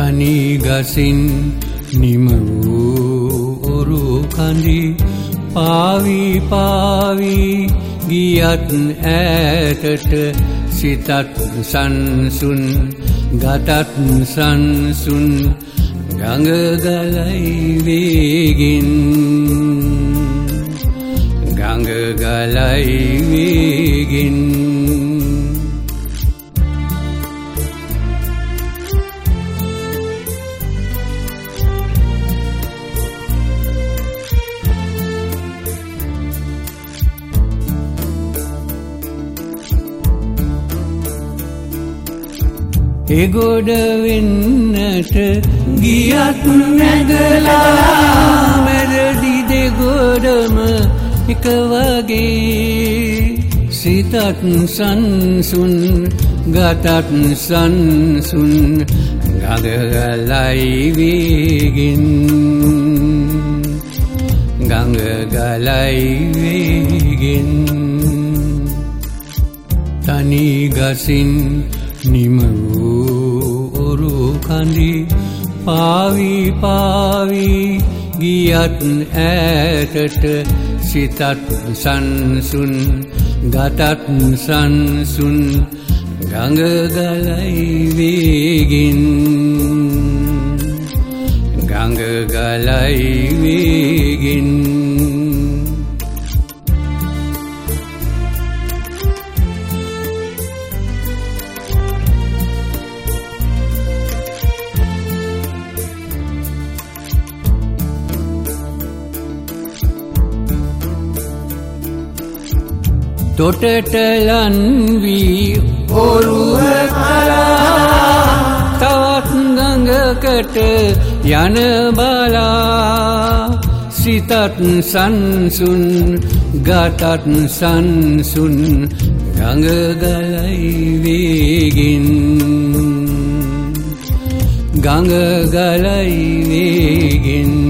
තනි ගසින් නිම වූ ඔරු කඳි පාවි පාවි ගියත් ඈතට සිතත් සංසුන් ගතත් සංසුන් ගඟ ගලයි වේගින් ගඟ ගලයි වේගින් එගොඩ වෙන්නට ගියත් නැගලා මැරදි දෙගොඩම එක වගේ සිතත් සංසුන් ගතත් සංසුන් ගඟ ගලයි වේගින් ගඟ ගලයි වේගින් තනි ගසින් නිම වූ ඔරු කඳි පාවි පාවි ගියත් ඈතට සිතත් සංසුන් ගතත් සංසුන් ගඟ ගලයි වේගින් ගඟ ගලයි වේගින් තොටට ලන් වී ඔරුව කලා තවත් ගඟකට යන බලා සිතත් සංසුන් ගතත් සංසුන් ගඟ ගලයි වේගින් ගඟ ගලයි වේගින්